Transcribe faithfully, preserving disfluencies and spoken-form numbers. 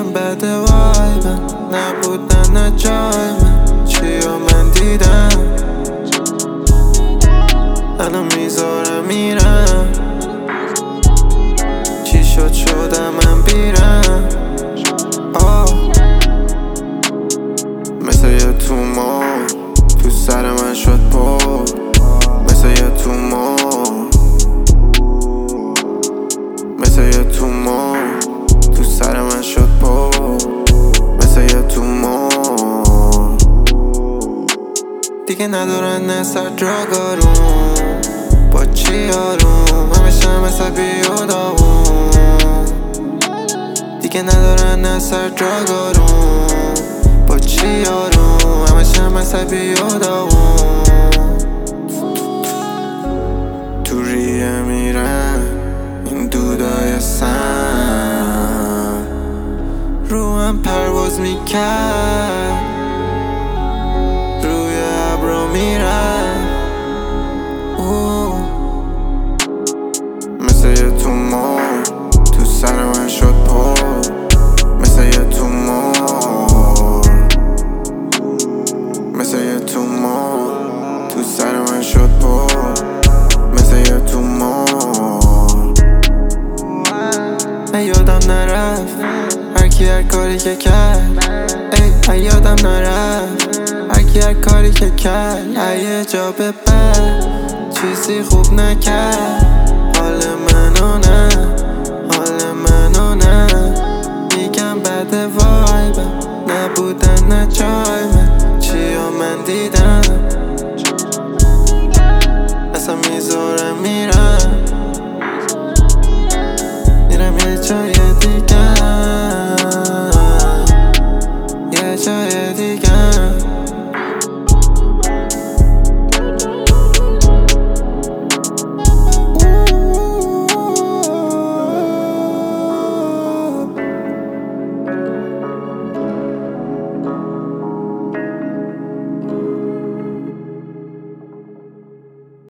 این بد وایبم نبودن نه جای من چیا من دیدم الان میذارم میرم چی شد شدم من بیرم آه مثل یه تومور تو سر من شد پر مثل یه تومور مثل یه تومور تو سر من شد پر مثل یه تومور دیگه ندارن اثر دراگارون با چی آروم همیشه مثل بیاداون دیگه ندارن اثر دراگارون با چی آروم همیشه مثل بیاداون تو ریه میرن این دودای سن رو هم پرواز میکرد روی ابرا میرن مثل یه تومور تو سر من شد پر مثل یه تومور مثل یه تومور تو سر من شد پر مثل یه تومور ای یادم نرفت هر کی هر کاری که کرد ای ای یادم نرفت هر کی هر کاری که کرد ای جا به بعد چیزی خوب نکرد حال منو نه